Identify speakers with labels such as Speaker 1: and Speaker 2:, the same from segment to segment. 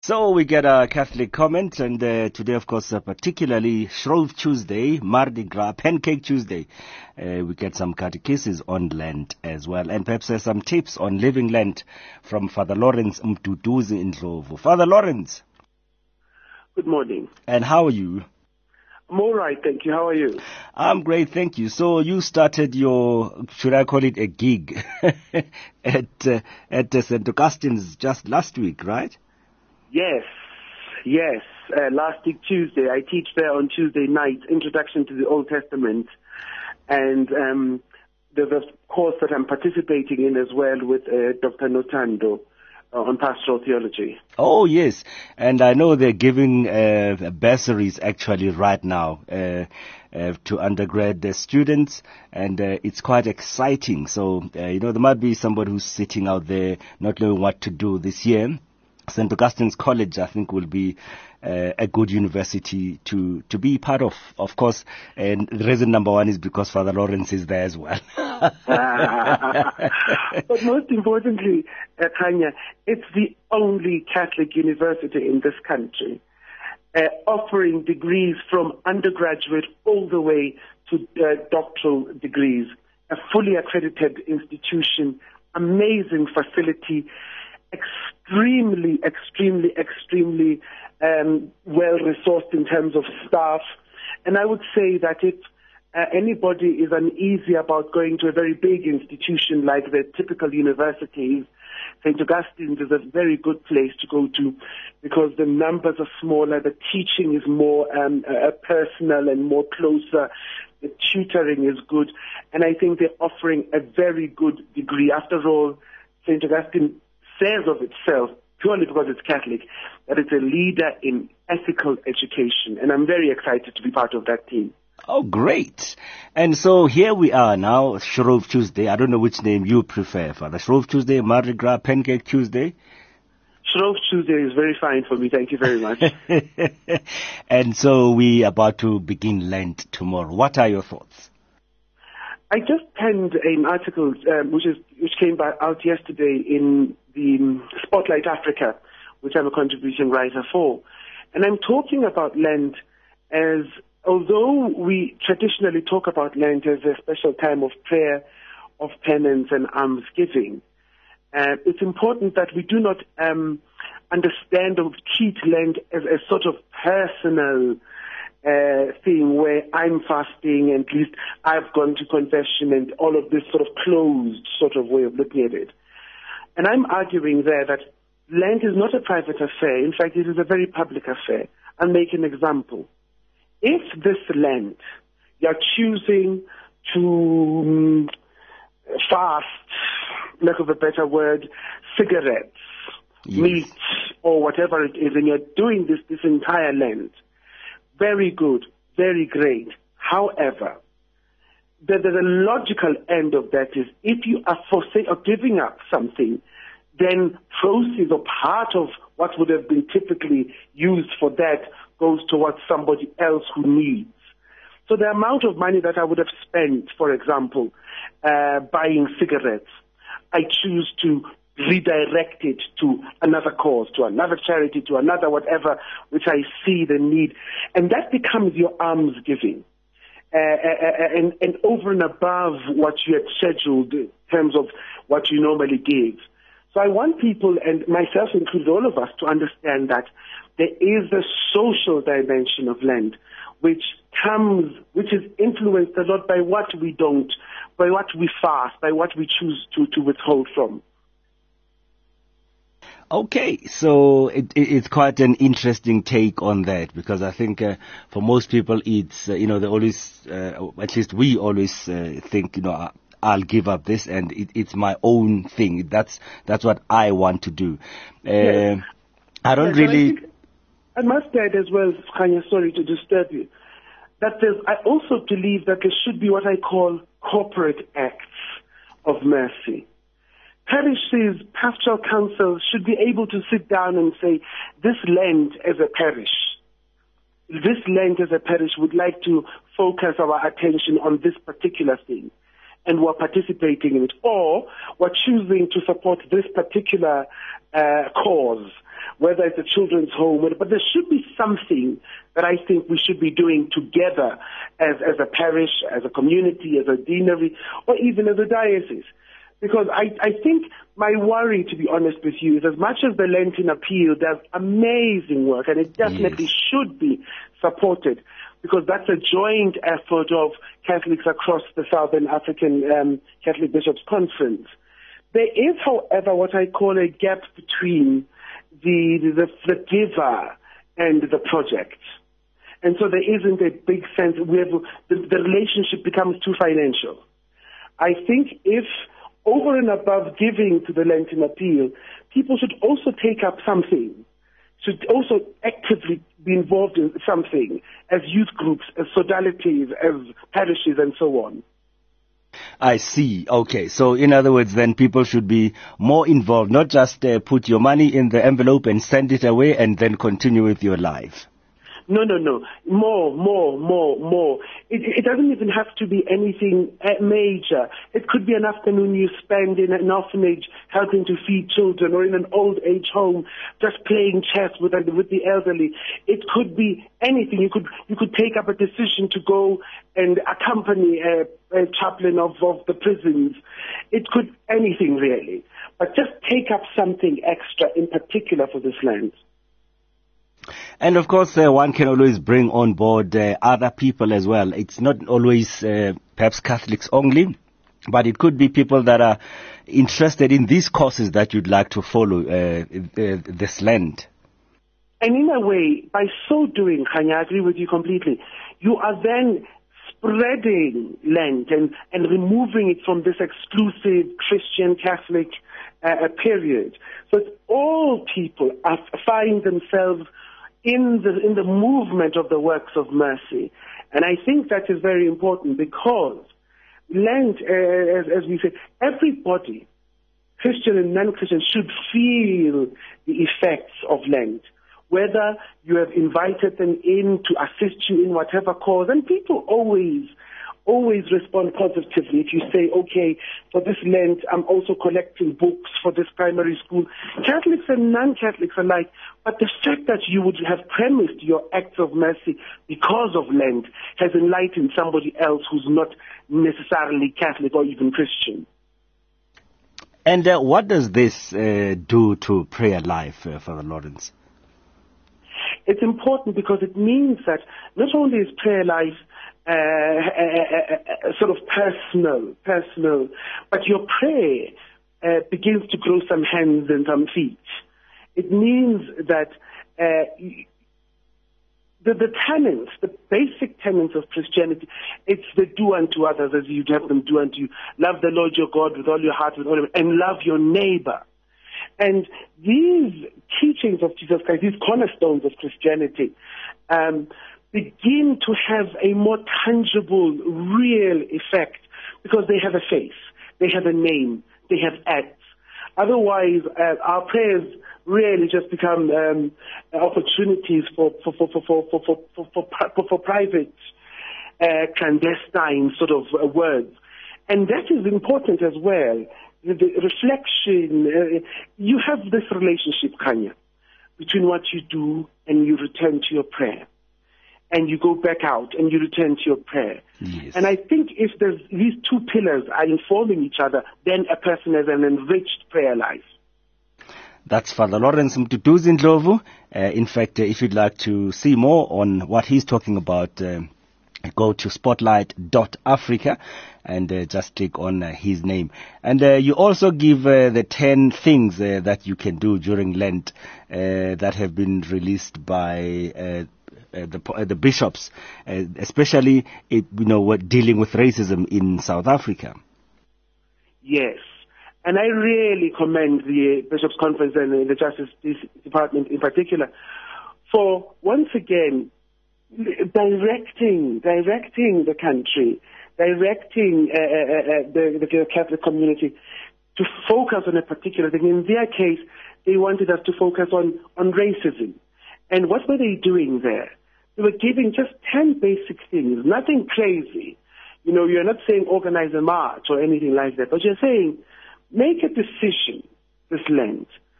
Speaker 1: So we get a Catholic comment, and today, of course, particularly Shrove Tuesday, Mardi Gras, Pancake Tuesday. We get some catechesis on Lent as well, and perhaps some tips on living Lent from Father Lawrence Mduduzi in Ndlovu. Father Lawrence.
Speaker 2: Good morning.
Speaker 1: And how are you?
Speaker 2: I'm all right, thank you. How are you?
Speaker 1: I'm great, thank you. So you started your, should I call it a gig, at St. Augustine's just last week, right?
Speaker 2: Yes. Last week, Tuesday. I teach there on Tuesday night, Introduction to the Old Testament. And there's a course that I'm participating in as well with Dr. Notando on pastoral theology.
Speaker 1: Oh, yes. And I know they're giving bursaries actually right now to undergrad students, and it's quite exciting. So, there might be somebody who's sitting out there not knowing what to do this year. St. Augustine's College, I think, will be a good university to be part of. Of course, and the reason number one is because Father Lawrence is there as well.
Speaker 2: But most importantly, Tanya, it's the only Catholic university in this country offering degrees from undergraduate all the way to doctoral degrees. A fully accredited institution, amazing facility, extremely well-resourced in terms of staff. And I would say that if anybody is uneasy about going to a very big institution like the typical universities, St. Augustine's is a very good place to go to because the numbers are smaller, the teaching is more personal and more closer, the tutoring is good, and I think they're offering a very good degree. After all, St. Augustine says of itself, purely because it's Catholic, that it's a leader in ethical education. And I'm very excited to be part of that team.
Speaker 1: Oh, great. And so here we are now, Shrove Tuesday. I don't know which name you prefer, Father. Shrove Tuesday, Mardi Gras, Pancake Tuesday?
Speaker 2: Shrove Tuesday is very fine for me. Thank you very much.
Speaker 1: And so we're about to begin Lent tomorrow. What are your thoughts?
Speaker 2: I just penned an article which came out yesterday in the Spotlight Africa, which I'm a contributing writer for. And I'm talking about Lent as, although we traditionally talk about Lent as a special time of prayer, of penance and almsgiving, it's important that we do not understand or treat Lent as a sort of personal thing where I'm fasting and at least I've gone to confession and all of this sort of closed sort of way of looking at it. And I'm arguing there that Lent is not a private affair. In fact, it is a very public affair. I'll make an example. If this Lent you're choosing to fast, lack of a better word, cigarettes, meat, or whatever it is, and you're doing this entire Lent, very good, very great. However, the logical end of that is if you are giving up something, then proceeds or part of what would have been typically used for that goes towards somebody else who needs. So the amount of money that I would have spent, for example, buying cigarettes, I choose to redirect it to another cause, to another charity, to another whatever, which I see the need. And that becomes your almsgiving. And over and above what you had scheduled in terms of what you normally give. So I want people, and myself included, all of us, to understand that there is a social dimension of Lent, which is influenced a lot by what we don't, by what we fast, by what we choose to withhold from.
Speaker 1: Okay, so it's quite an interesting take on that, because I think for most people it's, they always, at least we always think, I'll give up this and it's my own thing. That's what I want to do.
Speaker 2: Yes.
Speaker 1: I don't really...
Speaker 2: I must add as well, Khanya, sorry to disturb you, that I also believe that there should be what I call corporate acts of mercy. Parishes, pastoral councils should be able to sit down and say, this Lent as a parish would like to focus our attention on this particular thing, and we're participating in it. Or we're choosing to support this particular cause, whether it's a children's home, but there should be something that I think we should be doing together as a parish, as a community, as a deanery, or even as a diocese. Because I think my worry, to be honest with you, is as much as the Lenten Appeal does amazing work, and it definitely should be supported, because that's a joint effort of Catholics across the Southern African Catholic Bishops' Conference. There is, however, what I call a gap between the giver and the project. And so there isn't a big sense where the relationship becomes too financial. I think if over and above giving to the Lenten Appeal, people should also take up something, should also actively be involved in something as youth groups, as sodalities, as parishes, and so on.
Speaker 1: I see. Okay. So in other words, then people should be more involved, not just put your money in the envelope and send it away and then continue with your life.
Speaker 2: No. More. It doesn't even have to be anything major. It could be an afternoon you spend in an orphanage helping to feed children, or in an old age home just playing chess with the elderly. It could be anything. You could take up a decision to go and accompany a chaplain of the prisons. It could anything really. But just take up something extra in particular for this land.
Speaker 1: And of course, one can always bring on board other people as well. It's not always perhaps Catholics only, but it could be people that are interested in these causes that you'd like to follow this land.
Speaker 2: And in a way, by so doing, Khanya, I agree with you completely, you are then spreading Lent and removing it from this exclusive Christian Catholic period. So that all people find themselves in the movement of the works of mercy. And I think that is very important, because Lent, as we say, everybody, Christian and non-Christian, should feel the effects of Lent, whether you have invited them in to assist you in whatever cause. And people always respond positively if you say, okay, for this Lent, I'm also collecting books for this primary school. Catholics and non-Catholics alike. But the fact that you would have premised your acts of mercy because of Lent has enlightened somebody else who's not necessarily Catholic or even Christian.
Speaker 1: And what does this do to prayer life, Father Lawrence?
Speaker 2: It's important because it means that not only is prayer life sort of personal, but your prayer begins to grow some hands and some feet. It means that the tenets, the basic tenets of Christianity, it's the do unto others as you'd have them do unto you. Love the Lord your God with all your heart, with all your, and love your neighbor. And these teachings of Jesus Christ, these cornerstones of Christianity, begin to have a more tangible, real effect because they have a face, they have a name, they have acts. Otherwise, our prayers really just become opportunities for private, clandestine sort of words. And that is important as well. The reflection, you have this relationship, Khanya, between what you do and you return to your prayer. And you go back out and you return to your prayer.
Speaker 1: Yes.
Speaker 2: And I think if these two pillars are informing each other, then a person has an enriched prayer life.
Speaker 1: That's Father Lawrence Mduduzi Ndlovu. In fact, if you'd like to see more on what he's talking about, go to spotlight.africa and just click on his name. And you also give the 10 things that you can do during Lent that have been released by the bishops, especially dealing with racism in South Africa.
Speaker 2: Yes. And I really commend the Bishops' Conference and the Justice Department in particular for, once again, directing the country, directing the Catholic community to focus on a particular thing. In their case, they wanted us to focus on racism. And what were they doing there? They were giving just 10 basic things, nothing crazy. You're not saying organize a march or anything like that, but you're saying make a decision this Lent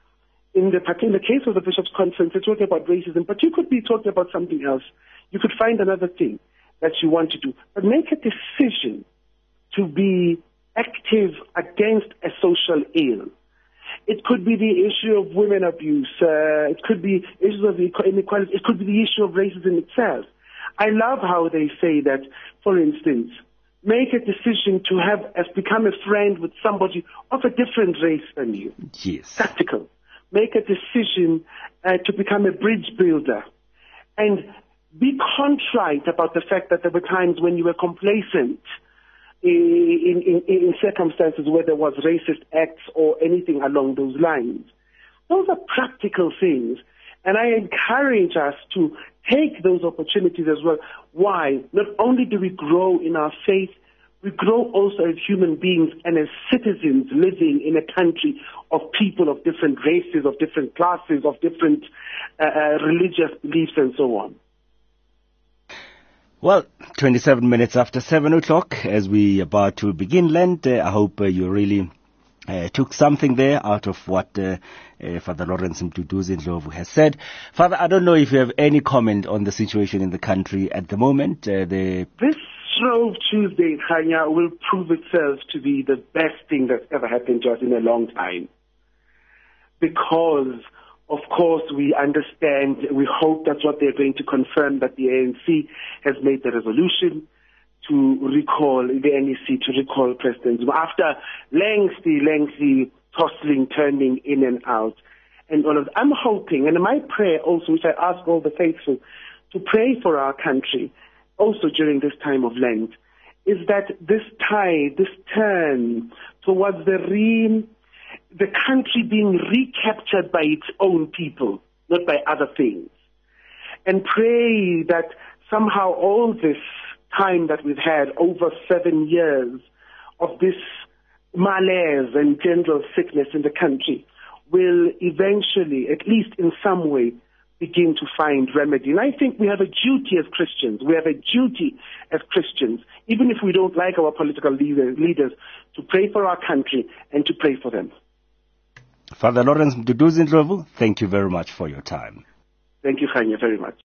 Speaker 2: in the case of the Bishops' Conference, they're talking about racism, but you could be talking about something else. You could find another thing that you want to do. But make a decision to be active against a social ill. It could be the issue of women abuse. It could be issues of inequality. It could be the issue of racism itself. I love how they say that, for instance, make a decision to become a friend with somebody of a different race than you.
Speaker 1: Yes.
Speaker 2: Practical. Make a decision to become a bridge builder. And be contrite about the fact that there were times when you were complacent in circumstances where there was racist acts or anything along those lines. Those are practical things. And I encourage us to take those opportunities as well. Why? Not only do we grow in our faith, we grow also as human beings and as citizens living in a country of people of different races, of different classes, of different religious beliefs and so on.
Speaker 1: Well, 27 minutes after 7 o'clock, as we about to begin Lent, I hope you really took something there out of what Father Lawrence Mduduzi-Ndlovu has said. Father, I don't know if you have any comment on the situation in the country at the moment.
Speaker 2: This Shrove Tuesday, Khanya, will prove itself to be the best thing that's ever happened to us in a long time. Because, of course, we understand, we hope that's what they're going to confirm, that the ANC has made the resolution to recall, the NEC to recall President Zuma after lengthy tossing, turning in and out. And all of that. I'm hoping, and my prayer also, which I ask all the faithful to pray for our country, also during this time of Lent, is that this tide, this turn towards the country being recaptured by its own people, not by other things. And pray that somehow all this time that we've had, over 7 years of this malaise and general sickness in the country, will eventually, at least in some way, begin to find remedy. And I think we have a duty as Christians. We have a duty as Christians, even if we don't like our political leaders, to pray for our country and to pray for them.
Speaker 1: Father Lawrence Mduduzi-Ndlovu, thank you very much for your time.
Speaker 2: Thank you, Khanya, very much.